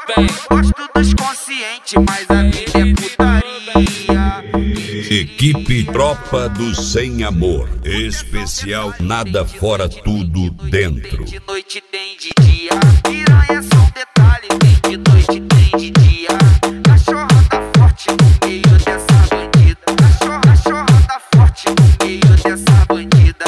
Gosto dos conscientes, mas a vida é putaria. Equipe Tropa do Sem Amor. Especial Nada Fora Tudo Dentro. De noite tem de dia, piranha são detalhe. Tem de noite tem de dia. Cachorra tá forte no meio dessa bandida. Cachorra tá forte no meio dessa bandida.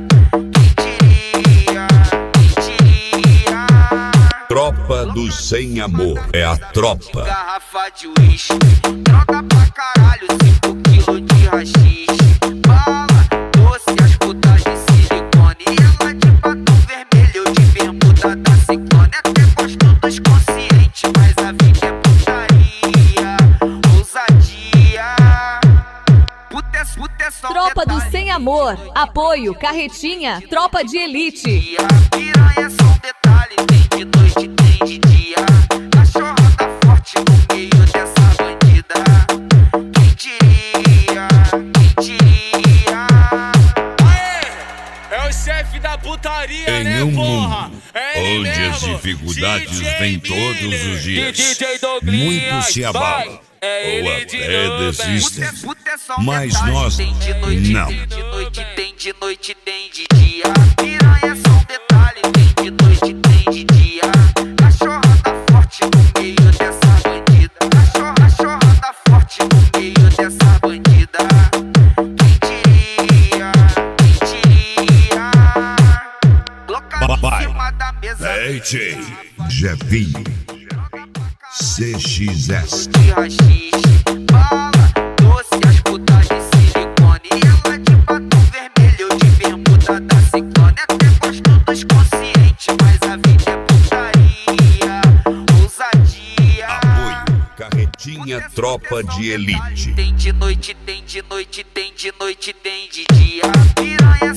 Quem diria? Tropa do Sem Amor. É a tropa. Garrafa de uísque, droga pra caralho, 5 quilos de rachixe. Bala, doce, as putas de silicone. E ela de batom vermelho, eu de bermuda da Ciclone. Até gosto dos conscientes, mas a vida é putaria. Ousadia. Puta é só Tropa do detalhe. Sem Amor. Apoio, Carretinha, Tropa de Elite. Piranha é só detalhe, tem de noite, tem de dia. Cachorra tá forte no meio dessa bandida. Quem diria? Quem diria? Aê, é o chefe da putaria, Em né, um porra? mundo É ele onde as mesmo, dificuldades DJ vêm todos Miller, os dias, DJ Douglinhas, muitos se abalam vai, é ou ele de até novo, desistem. Puta é só Mas detalhe, nós tem de noite, não. Tem de noite, tem de noite, tem de dia. Piranha é só detalhe, tem de noite, tem de dia. Cachorra tá forte no meio dessa bandida. Cachorra tá forte no meio dessa bandida. Quem diria? Quem diria? Louca Papai, em cima da mesa. Leite, Jefinho, CXS. De rachixe, bala, doce, as putas de silicone. E ela de batom vermelho, eu de bermuda da Ciclone. Até gosto dos conscientes, mas a vida é putaria. Ousadia. Apoio, Carretinha Tropa de Elite. Tem de noite, tem de noite, tem de noite, tem de dia. Piranha